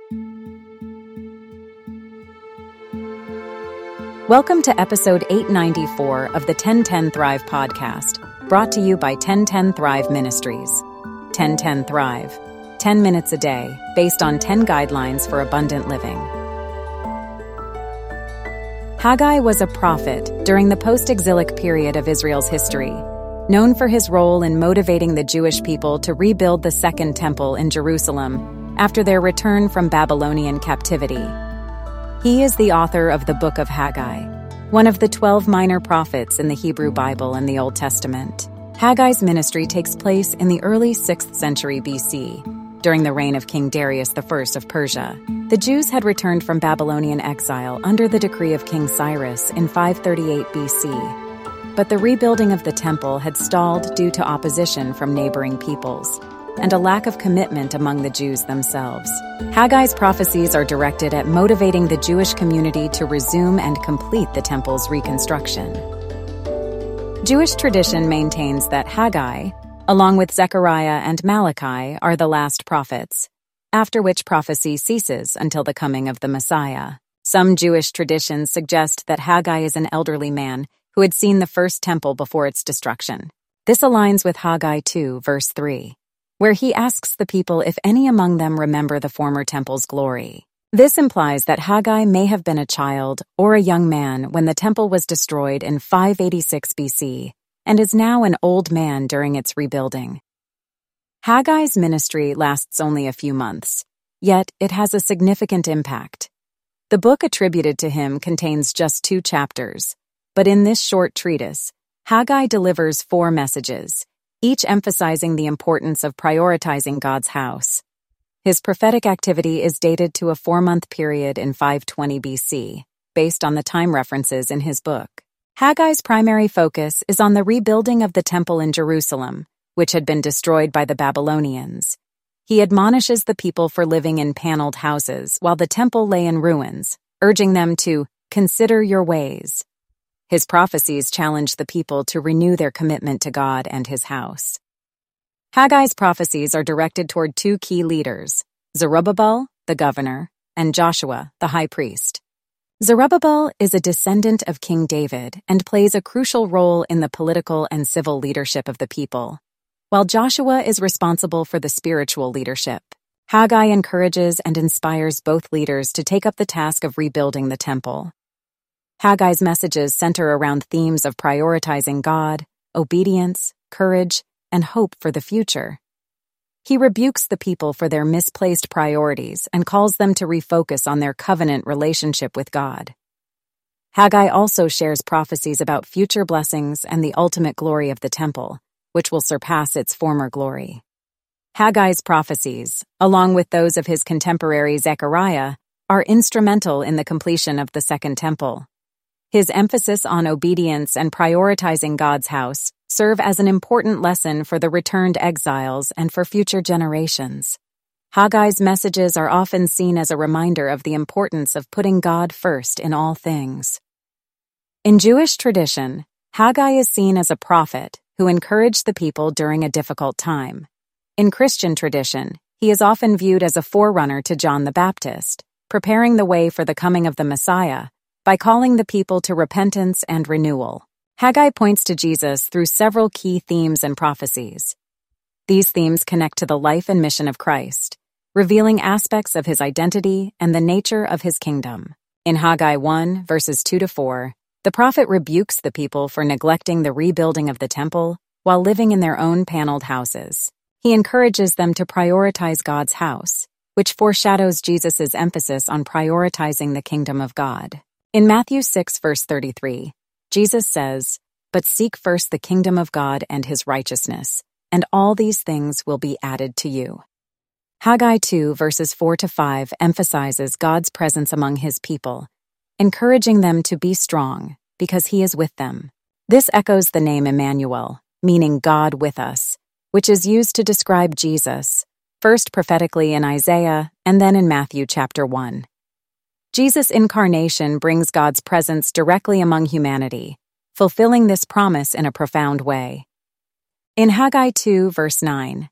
Welcome to episode 894 of the 1010 Thrive podcast, brought to you by 1010 Thrive Ministries. 1010 Thrive, 10 minutes a day, based on 10 guidelines for abundant living. Haggai was a prophet during the post-exilic period of Israel's history, known for his role in motivating the Jewish people to rebuild the Second Temple in Jerusalem after their return from Babylonian captivity. He is the author of the Book of Haggai, one of the 12 minor prophets in the Hebrew Bible and the Old Testament. Haggai's ministry takes place in the early 6th century BC, during the reign of King Darius I of Persia. The Jews had returned from Babylonian exile under the decree of King Cyrus in 538 BC. But the rebuilding of the temple had stalled due to opposition from neighboring peoples and a lack of commitment among the Jews themselves. Haggai's prophecies are directed at motivating the Jewish community to resume and complete the temple's reconstruction. Jewish tradition maintains that Haggai, along with Zechariah and Malachi, are the last prophets, after which prophecy ceases until the coming of the Messiah. Some Jewish traditions suggest that Haggai is an elderly man who had seen the first temple before its destruction. This aligns with Haggai 2, verse 3. Where he asks the people if any among them remember the former temple's glory. This implies that Haggai may have been a child or a young man when the temple was destroyed in 586 BC and is now an old man during its rebuilding. Haggai's ministry lasts only a few months, yet it has a significant impact. The book attributed to him contains just 2 chapters, but in this short treatise, Haggai delivers 4 messages, each emphasizing the importance of prioritizing God's house. His prophetic activity is dated to a 4-month period in 520 BC, based on the time references in his book. Haggai's primary focus is on the rebuilding of the temple in Jerusalem, which had been destroyed by the Babylonians. He admonishes the people for living in paneled houses while the temple lay in ruins, urging them to consider your ways. His prophecies challenge the people to renew their commitment to God and his house. Haggai's prophecies are directed toward 2 key leaders, Zerubbabel, the governor, and Joshua, the high priest. Zerubbabel is a descendant of King David and plays a crucial role in the political and civil leadership of the people, while Joshua is responsible for the spiritual leadership. Haggai encourages and inspires both leaders to take up the task of rebuilding the temple. Haggai's messages center around themes of prioritizing God, obedience, courage, and hope for the future. He rebukes the people for their misplaced priorities and calls them to refocus on their covenant relationship with God. Haggai also shares prophecies about future blessings and the ultimate glory of the temple, which will surpass its former glory. Haggai's prophecies, along with those of his contemporary Zechariah, are instrumental in the completion of the Second Temple. His emphasis on obedience and prioritizing God's house serve as an important lesson for the returned exiles and for future generations. Haggai's messages are often seen as a reminder of the importance of putting God first in all things. In Jewish tradition, Haggai is seen as a prophet who encouraged the people during a difficult time. In Christian tradition, he is often viewed as a forerunner to John the Baptist, preparing the way for the coming of the Messiah by calling the people to repentance and renewal. Haggai points to Jesus through several key themes and prophecies. These themes connect to the life and mission of Christ, revealing aspects of his identity and the nature of his kingdom. In Haggai 1, verses 2-4, the prophet rebukes the people for neglecting the rebuilding of the temple while living in their own paneled houses. He encourages them to prioritize God's house, which foreshadows Jesus' emphasis on prioritizing the kingdom of God. In Matthew 6, verse 33, Jesus says, "But seek first the kingdom of God and his righteousness, and all these things will be added to you." Haggai 2, verses 4-5 emphasizes God's presence among his people, encouraging them to be strong because he is with them. This echoes the name Emmanuel, meaning God with us, which is used to describe Jesus, first prophetically in Isaiah and then in Matthew chapter 1. Jesus' incarnation brings God's presence directly among humanity, fulfilling this promise in a profound way. In Haggai 2, verse 9,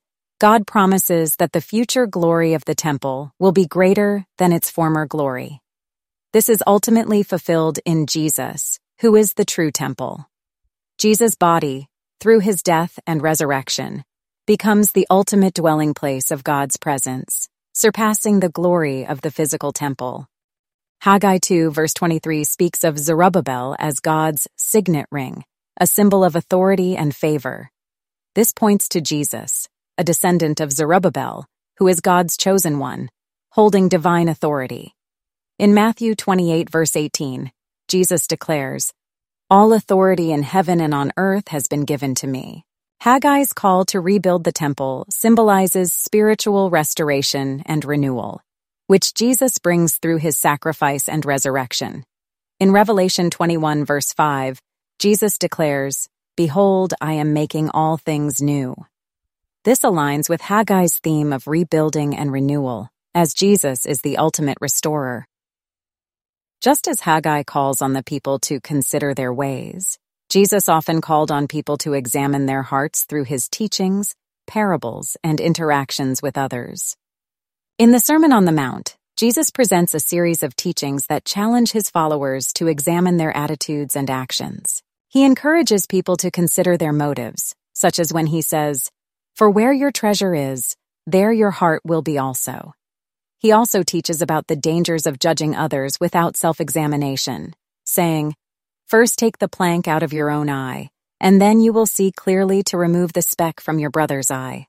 God promises that the future glory of the temple will be greater than its former glory. This is ultimately fulfilled in Jesus, who is the true temple. Jesus' body, through his death and resurrection, becomes the ultimate dwelling place of God's presence, surpassing the glory of the physical temple. Haggai 2 verse 23 speaks of Zerubbabel as God's signet ring, a symbol of authority and favor. This points to Jesus, a descendant of Zerubbabel, who is God's chosen one, holding divine authority. In Matthew 28 verse 18, Jesus declares, "All authority in heaven and on earth has been given to me." Haggai's call to rebuild the temple symbolizes spiritual restoration and renewal, which Jesus brings through his sacrifice and resurrection. In Revelation 21 verse 5, Jesus declares, "Behold, I am making all things new." This aligns with Haggai's theme of rebuilding and renewal, as Jesus is the ultimate restorer. Just as Haggai calls on the people to consider their ways, Jesus often called on people to examine their hearts through his teachings, parables, and interactions with others. In the Sermon on the Mount, Jesus presents a series of teachings that challenge his followers to examine their attitudes and actions. He encourages people to consider their motives, such as when he says, "For where your treasure is, there your heart will be also." He also teaches about the dangers of judging others without self-examination, saying, "First take the plank out of your own eye, and then you will see clearly to remove the speck from your brother's eye."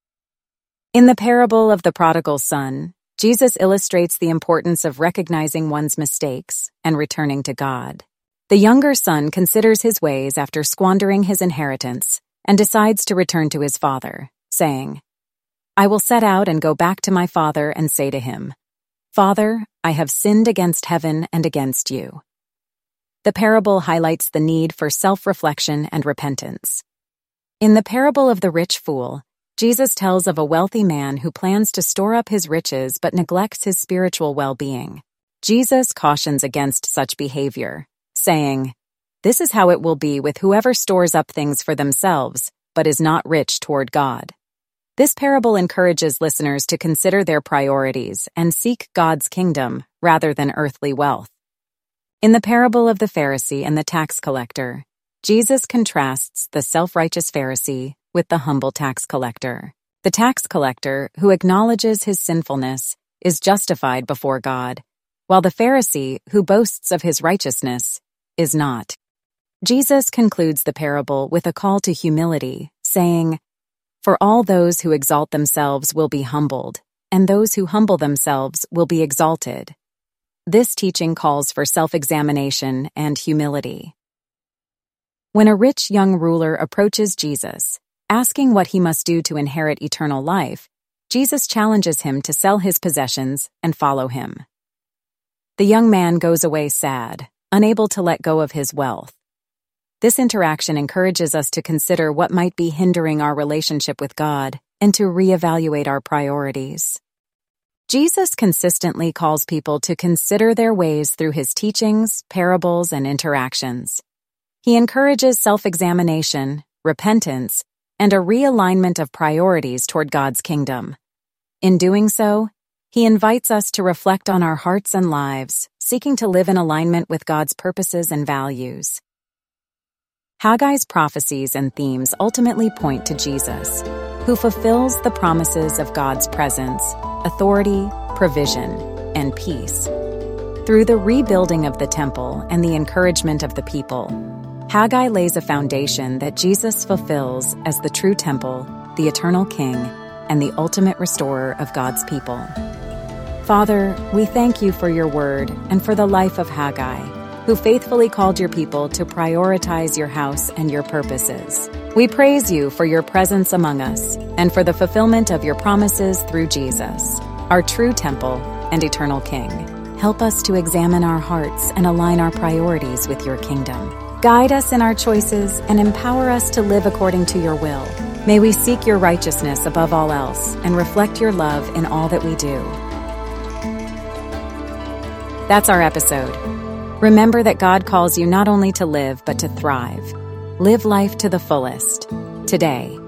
In the parable of the prodigal son, Jesus illustrates the importance of recognizing one's mistakes and returning to God. The younger son considers his ways after squandering his inheritance and decides to return to his father, saying, "I will set out and go back to my father and say to him, 'Father, I have sinned against heaven and against you.'" The parable highlights the need for self-reflection and repentance. In the parable of the rich fool, Jesus tells of a wealthy man who plans to store up his riches but neglects his spiritual well-being. Jesus cautions against such behavior, saying, "This is how it will be with whoever stores up things for themselves but is not rich toward God." This parable encourages listeners to consider their priorities and seek God's kingdom rather than earthly wealth. In the parable of the Pharisee and the tax collector, Jesus contrasts the self-righteous Pharisee with the humble tax collector. The tax collector, who acknowledges his sinfulness, is justified before God, while the Pharisee, who boasts of his righteousness, is not. Jesus concludes the parable with a call to humility, saying, "For all those who exalt themselves will be humbled, and those who humble themselves will be exalted." This teaching calls for self-examination and humility. When a rich young ruler approaches Jesus, asking what he must do to inherit eternal life, Jesus challenges him to sell his possessions and follow him. The young man goes away sad, unable to let go of his wealth. This interaction encourages us to consider what might be hindering our relationship with God and to reevaluate our priorities. Jesus consistently calls people to consider their ways through his teachings, parables, and interactions. He encourages self-examination, repentance, and a realignment of priorities toward God's kingdom. In doing so, he invites us to reflect on our hearts and lives, seeking to live in alignment with God's purposes and values. Haggai's prophecies and themes ultimately point to Jesus, who fulfills the promises of God's presence, authority, provision, and peace. Through the rebuilding of the temple and the encouragement of the people, Haggai lays a foundation that Jesus fulfills as the true temple, the eternal King, and the ultimate restorer of God's people. Father, we thank you for your word and for the life of Haggai, who faithfully called your people to prioritize your house and your purposes. We praise you for your presence among us and for the fulfillment of your promises through Jesus, our true temple and eternal King. Help us to examine our hearts and align our priorities with your kingdom. Guide us in our choices and empower us to live according to your will. May we seek your righteousness above all else and reflect your love in all that we do. That's our episode. Remember that God calls you not only to live, but to thrive. Live life to the fullest, today.